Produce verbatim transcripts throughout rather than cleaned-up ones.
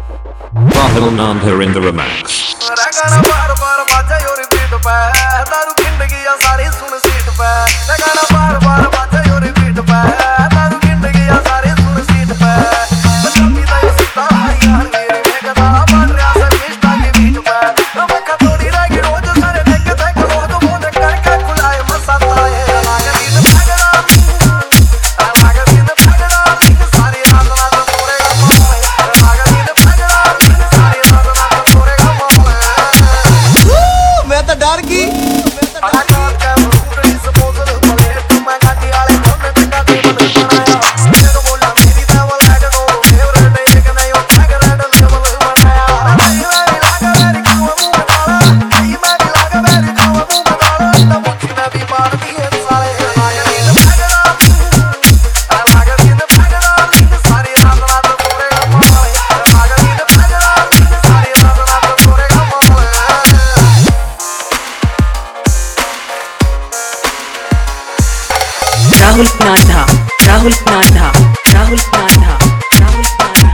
Rahul Nandha in the remix. Rahul Nandha, Rahul Nandha, Rahul Nandha, Rahul Nandha.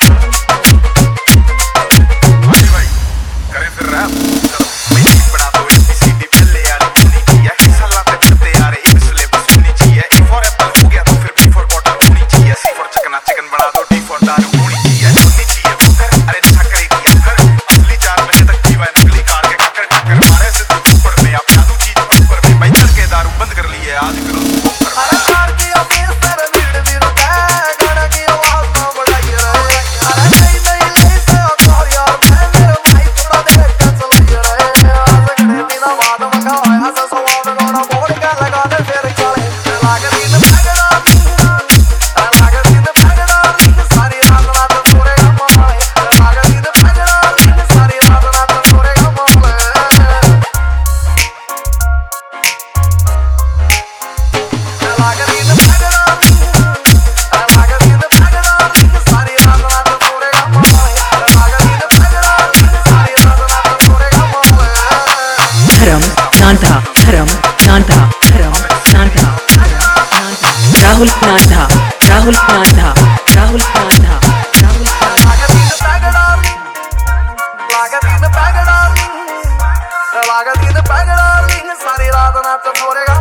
भाई भाई करें फिर rap मैं बड़ा तो एबीसीडी पहले यार नहीं किया हिस्सा लाते पढ़ते यार एक सिलेबस होनी चाहिए ए फॉर एप्पल हो गया तो फिर बी फॉर बॉटल होनी चाहिए सी फॉर चिकन चिकन बना दो डी फॉर दारू होनी चाहिए होनी चाहिए फिर अरे छकरी की अक्कर असली चार बजे तक जीवा नकली कार के ककर ककर मारे से तो ऊपर में आप जादू चीज ऊपर में भाई चल के दारू बंद कर लिए आज करो Nandha, Dharam, Nandha, Dharam, Nandha, Rahul Nandha, Rahul Nandha, Rahul Nandha, Rahul Nandha.